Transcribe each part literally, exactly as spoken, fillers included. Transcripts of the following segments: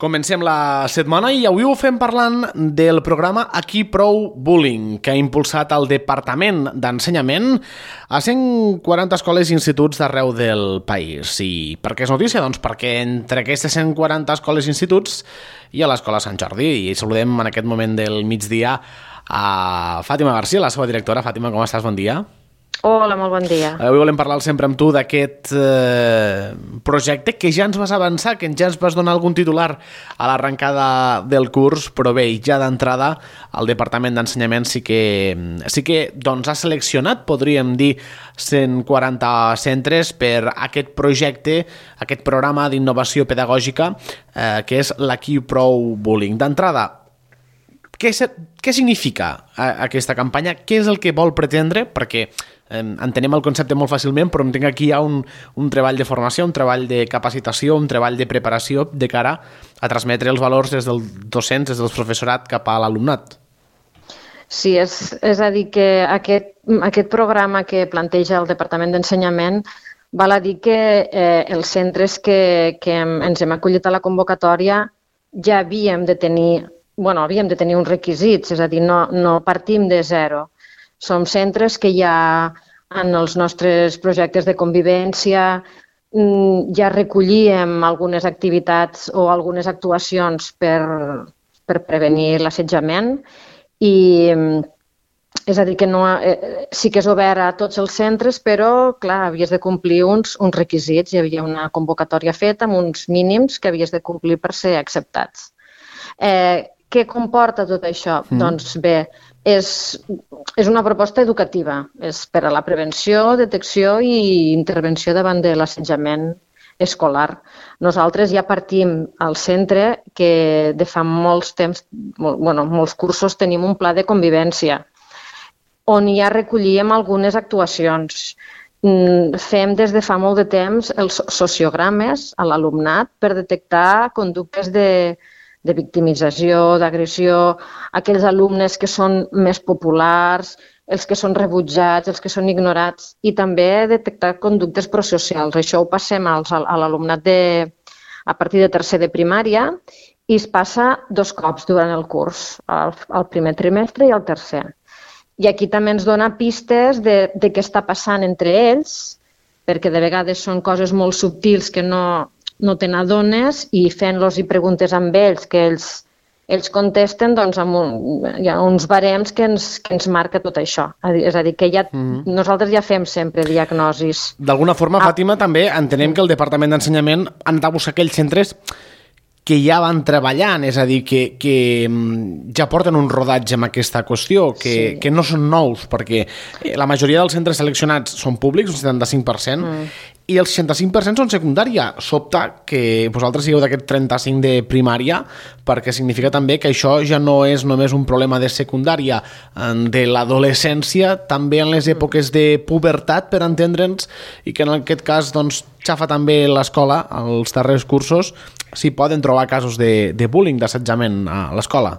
Comencem la setmana i avui ho fem parlant del programa Aquí Prou Bullying, que ha impulsat el Departament d'Ensenyament a cent quaranta escoles i instituts d'arreu del país. I per què és notícia? Doncs perquè entre aquestes cent quaranta escoles i instituts hi ha l'Escola Sant Jordi i saludem en aquest moment del migdia a Fàtima Garcia, la seva directora. Fàtima, com estàs? Bon dia. Hola, molt bon dia. Avui volem parlar sempre amb tu d'aquest eh, projecte que ja ens vas avançar, que ja ens vas donar algun titular a l'arrencada del curs, però bé, ja d'entrada el Departament d'Ensenyament sí que, sí que doncs, ha seleccionat, podríem dir, cent quaranta centres per aquest projecte, aquest programa d'innovació pedagògica eh, que és l'Aquí Prou Bullying. D'entrada, què, què significa aquesta campanya? Què és el que vol pretendre? Perquè entenem el concepte molt fàcilment, però entenc que aquí hi ha un, un treball de formació, un treball de capacitació, un treball de preparació de cara a transmetre els valors des dels docents, des del professorat cap a l'alumnat. Sí, és, és a dir que aquest, aquest programa que planteja el Departament d'Ensenyament val a dir que eh, els centres que, que hem, ens hem acollit a la convocatòria ja havíem de tenir, bueno, havíem de tenir uns requisits, és a dir, no, no partim de zero. Som centres que ja en els nostres projectes de convivència ja recollíem algunes activitats o algunes actuacions per, per prevenir l'assetjament i és a dir que no, eh, sí que és obert a tots els centres, però clar, havies de complir uns, uns requisits, hi havia una convocatòria feta amb uns mínims que havies de complir per ser acceptats. Eh, què comporta tot això? Mm. Doncs bé, És, és una proposta educativa, és per a la prevenció, detecció i intervenció davant de l'assetjament escolar. Nosaltres ja partim al centre que de fa molts temps, molt, bueno, molts cursos tenim un pla de convivència on ja recollíem algunes actuacions. Fem des de fa molt de temps els sociogrames a l'alumnat per detectar conductes de de victimització, d'agressió, aquells alumnes que són més populars, els que són rebutjats, els que són ignorats, i també detectar conductes prosocials. Això ho passem als, a l'alumnat de, a partir de tercer de primària i es passa dos cops durant el curs, el, el primer trimestre i el tercer. I aquí també ens dona pistes de, de què està passant entre ells, perquè de vegades són coses molt subtils que no... no te n'adones i fent-los i preguntes amb ells que ells, ells contesten, doncs amb un, hi ha uns barems que ens, que ens marca tot això. És a dir, que ja, mm-hmm. nosaltres ja fem sempre diagnosis. D'alguna forma, ah. Fàtima, també entenem que el Departament d'Ensenyament ha anat a buscar aquells centres que ja van treballant, és a dir, que, que ja porten un rodatge amb aquesta qüestió, que, sí. que no són nous, perquè la majoria dels centres seleccionats són públics, un setanta-cinc per cent, mm. i el seixanta-cinc per cent són secundària. Sobta que vosaltres sigueu d'aquest trenta-cinc de primària, perquè significa també que això ja no és només un problema de secundària, de l'adolescència, també en les èpoques de pubertat, per entendre'ns, i que en aquest cas doncs, xafa també l'escola, els darrers cursos, s'hi poden trobar casos de, de bullying, d'assetjament a l'escola.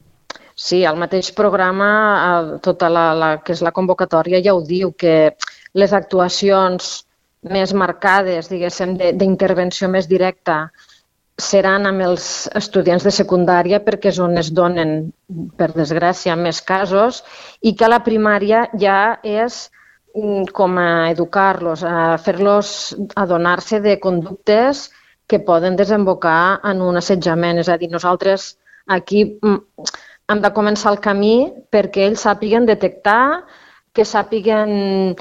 Sí, el mateix programa, tota la, la, que és la convocatòria, ja ho diu, que les actuacions més marcades, diguéssim, d'intervenció més directa seran amb els estudiants de secundària perquè és on es donen, per desgràcia, més casos i que a la primària ja és com a educar-los, a fer-los adonar-se de conductes que poden desembocar en un assetjament. És a dir, nosaltres aquí hem de començar el camí perquè ells sàpiguen detectar, que sàpiguen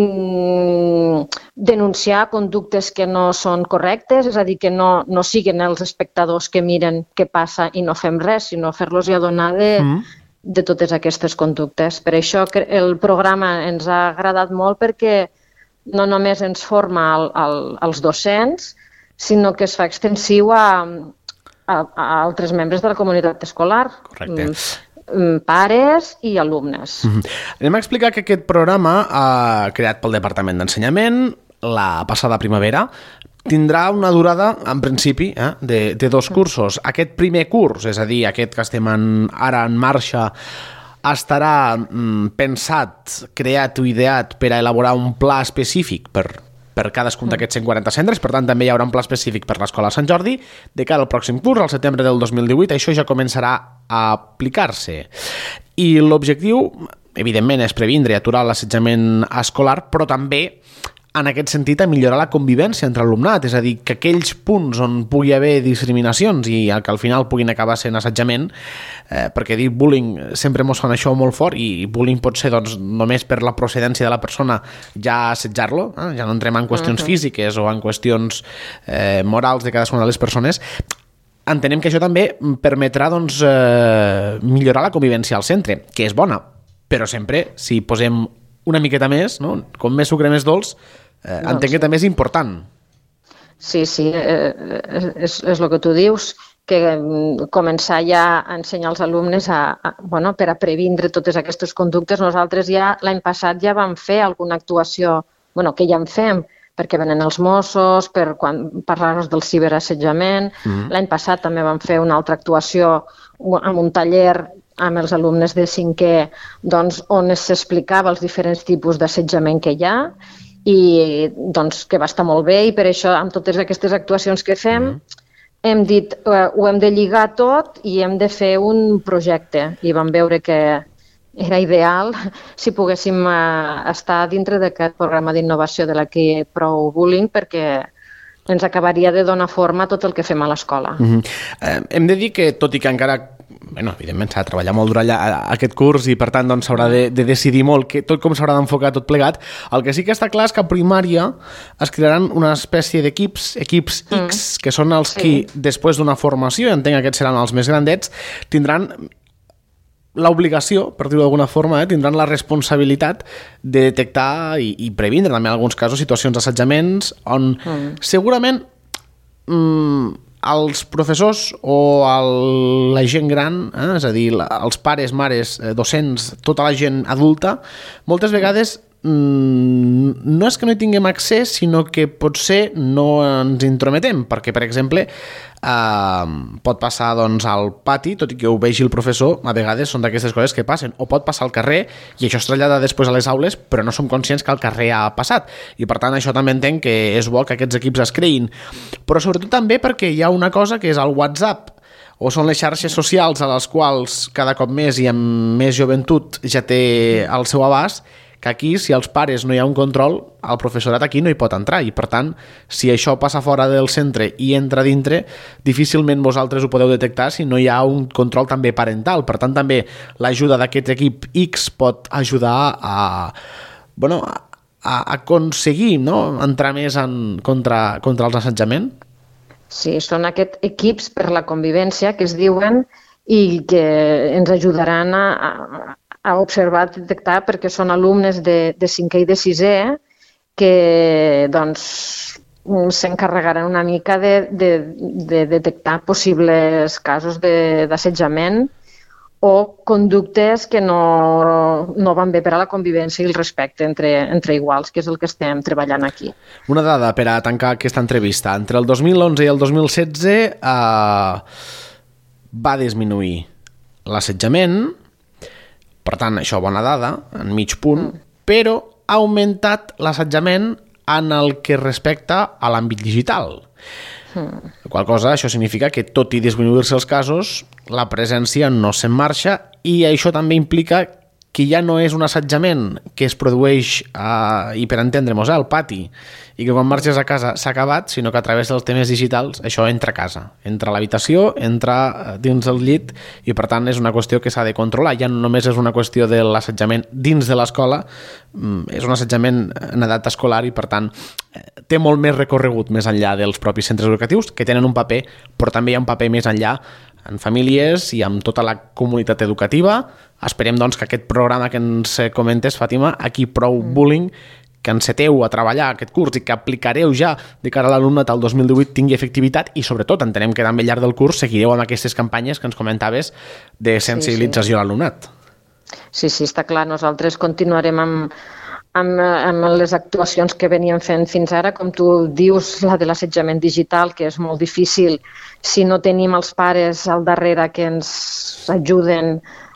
denunciar conductes que no són correctes, és a dir, que no, no siguin els espectadors que miren què passa i no fem res, sinó fer-los i adonar de, mm. de totes aquestes conductes. Per això el programa ens ha agradat molt perquè no només ens forma el, el, els docents, sinó que es fa extensiu a, a, a altres membres de la comunitat escolar. Correcte. Pares i alumnes. Mm-hmm. Anem a explicar que aquest programa, eh, creat pel Departament d'Ensenyament la passada primavera, tindrà una durada, en principi, eh, de, de dos cursos. Aquest primer curs, és a dir, aquest que estem en, ara en marxa, estarà mm, pensat, creat o ideat per a elaborar un pla específic per, per per cadascun d'aquests cent quaranta centres, per tant també hi haurà un pla específic per l'Escola Sant Jordi. De cara al pròxim curs, al setembre del dos mil divuit, això ja començarà a aplicar-se. I l'objectiu, evidentment, és previndre i aturar l'assetjament escolar, però també en aquest sentit a millorar la convivència entre l'alumnat, és a dir, que aquells punts on pugui haver discriminacions i que al final puguin acabar sent assetjament, eh, perquè dir bullying sempre mos fan això molt fort, i bullying pot ser doncs, només per la procedència de la persona ja assetjar-lo, eh? Ja no entrem en qüestions uh-huh. físiques o en qüestions eh, morals de cadascuna de les persones. Entenem que això també permetrà doncs, eh, millorar la convivència al centre, que és bona, però sempre si posem una miqueta més, no? Com més sucre més dolç, eh, doncs, entenc que també és important. Sí, sí, eh, és, és el que tu dius, que començar ja a ensenyar als alumnes a, a, bueno, per a previndre totes aquestes conductes. Nosaltres ja l'any passat ja vam fer alguna actuació, bueno, que ja en fem, perquè venen els Mossos, per quan parlar-nos del ciberassetjament. Mm-hmm. L'any passat també vam fer una altra actuació amb un taller amb els alumnes de cinquè, doncs, on s'explicava els diferents tipus d'assetjament que hi ha, i doncs, que va estar molt bé, i per això amb totes aquestes actuacions que fem mm. hem dit, eh, ho hem de lligar tot i hem de fer un projecte, i vam veure que era ideal si poguéssim eh, estar dintre d'aquest programa d'innovació de la que Prou Bullying, perquè ens acabaria de donar forma a tot el que fem a l'escola. Mm-hmm. eh, hem de dir que, tot i que encara bueno, evidentment s'ha de treballar molt dur allà aquest curs i per tant doncs, s'haurà de, de decidir molt que, tot com s'haurà d'enfocar tot plegat. El que sí que està clar és que a primària es crearan una espècie d'equips, equips mm. X, que són els sí. qui després d'una formació, entenc que aquests seran els més grandets, tindran l'obligació, per dir-ho d'alguna forma, eh, tindran la responsabilitat de detectar i, i previndre també en alguns casos situacions d'assetjaments on mm. segurament mm, els professors o el, la gent gran, eh, és a dir, la, els pares, mares, eh, docents, tota la gent adulta, moltes vegades mm, no és que no hi tinguem accés, sinó que potser no ens intrometem, perquè, per exemple, eh, pot passar doncs, al pati, tot i que ho vegi el professor, a vegades són d'aquestes coses que passen, o pot passar al carrer, i això es trasllada després a les aules, però no som conscients que al carrer ha passat, i per tant això també entenc que és bo que aquests equips es creïn, però sobretot també perquè hi ha una cosa que és el WhatsApp, o són les xarxes socials a les quals cada cop més i amb més joventut ja té el seu abast, que aquí, si als pares no hi ha un control, el professorat aquí no hi pot entrar, i per tant, si això passa fora del centre i entra dintre, difícilment vosaltres ho podeu detectar si no hi ha un control també parental. Per tant, també l'ajuda d'aquest equip X pot ajudar a, bueno, a aconseguir, no?, entrar més en, contra, contra els assetjaments. Sí, són aquests equips per la convivència que es diuen i que ens ajudaran a, a a observar, a detectar, perquè són alumnes de, de cinquè i de sisè que doncs, s'encarregaran una mica de, de, de detectar possibles casos d'assetjament o conductes que no, no van bé per a la convivència i el respecte entre, entre iguals, que és el que estem treballant aquí. Una dada per a tancar aquesta entrevista. Entre el dos mil onze i el dos mil setze eh, va disminuir l'assetjament. Per tant, això bona dada, en mig punt, mm. però ha augmentat l'assetjament en el que respecta a l'àmbit digital. Mm. La qual cosa, això significa que, tot i disminuir-se els casos, la presència no se'n marxa, i això també implica que ja no és un assetjament que es produeix, eh, i per entendre-nos, eh, al pati, i que quan marxes a casa s'ha acabat, sinó que a través dels temes digitals això entra a casa, entra a l'habitació, entra dins del llit, i per tant és una qüestió que s'ha de controlar. Ja no només és una qüestió de l'assetjament dins de l'escola, és un assetjament en edat escolar i per tant té molt més recorregut més enllà dels propis centres educatius, que tenen un paper, però també hi ha un paper més enllà en famílies i amb tota la comunitat educativa. Esperem doncs que aquest programa que ens comentes, Fàtima, aquí Prou Bullying, que enceteu a treballar aquest curs i que aplicareu ja de cara a l'alumnat al dos mil divuit tingui efectivitat, i sobretot entenem que també al llarg del curs seguireu amb aquestes campanyes que ens comentaves de sensibilització sí, sí. a l'alumnat. Sí, sí, està clar. Nosaltres continuarem amb, amb, amb les actuacions que veníem fent fins ara, com tu dius, la de l'assetjament digital, que és molt difícil si no tenim els pares al darrere que ens ajuden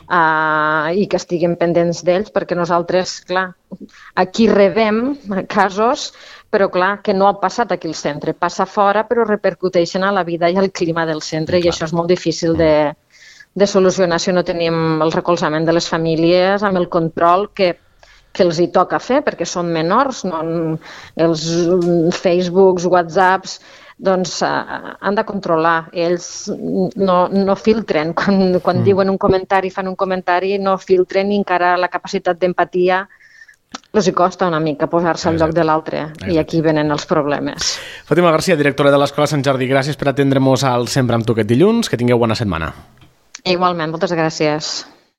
uh, i que estiguem pendents d'ells, perquè nosaltres, clar, aquí rebem casos, però clar, que no ha passat aquí al centre, passa fora, però repercuteixen a la vida i al clima del centre, i això és molt difícil de, de solucionar si no tenim el recolzament de les famílies amb el control que que els hi toca fer, perquè són menors, no? Els Facebooks, WhatsApps, doncs uh, han de controlar. Ells no, no filtren. Quan, quan mm. diuen un comentari, fan un comentari, no filtren i encara la capacitat d'empatia els hi costa una mica posar-se al lloc de l'altre. I aquí venen els problemes. Fàtima Garcia, directora de l'Escola Sant Jordi, gràcies per atendre-nos al Sempre amb tu aquest dilluns. Que tingueu bona setmana. Igualment, moltes gràcies.